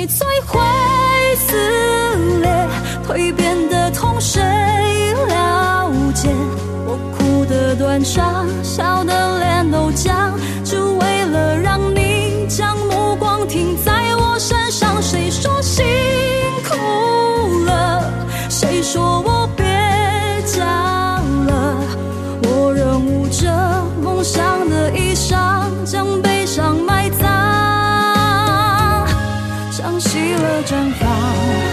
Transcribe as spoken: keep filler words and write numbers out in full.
你摧毁撕裂，蜕变的痛谁了解？我哭得断肠，笑得